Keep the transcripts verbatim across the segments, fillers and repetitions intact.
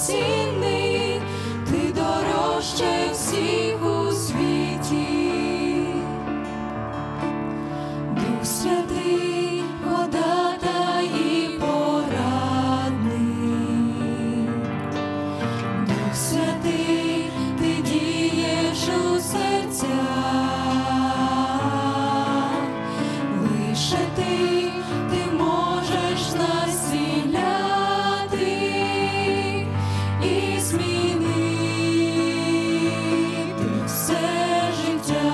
цінний, ти дорожче всіх у світі. Дух Святий, ходатай і порадник. Дух Святий, ти дієш у серцях. Лише ти, ти можеш насіляти і змінити все життя.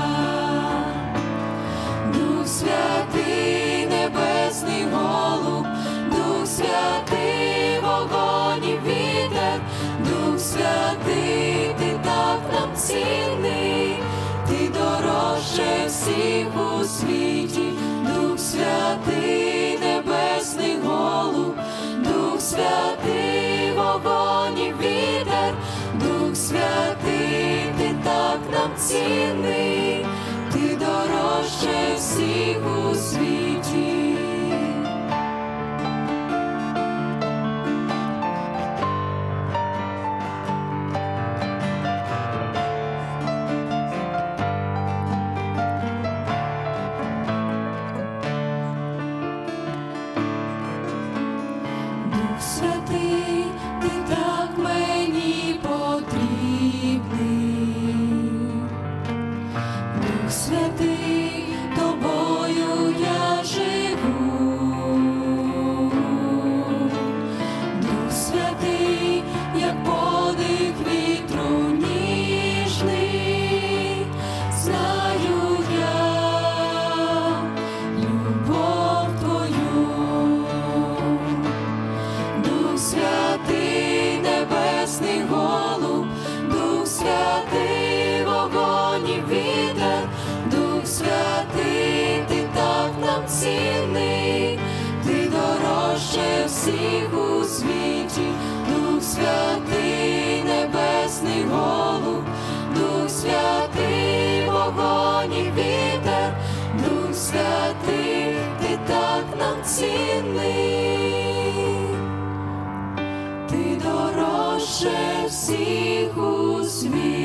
Дух Святий, небесний голуб, Дух Святий, вогонь і вітер, Дух Святий, ти так нам цінний, ти дорожче всіх у світі. Дух Святий, небесний голуб, Дух Святий, вогонь і вітер, Дух Святий, ти так нам цінний, ти дорожче всіх у світі. Дух Святий, ти так мені потрібний. Дух Святий, тобою я живу. Дух Святий, як подих вітру ніжний, знаю я любов твою. Дух Святий, небесний голуб, Дух Святий, вогонь і вітер, Дух Святий, ти так нам цінний, ти дорожче всіх у світі. Дух Святий, небесний голуб, Дух Святий, вогонь і вітер, Дух Святий, ти так нам цінний, ти дорожче всіх у світі.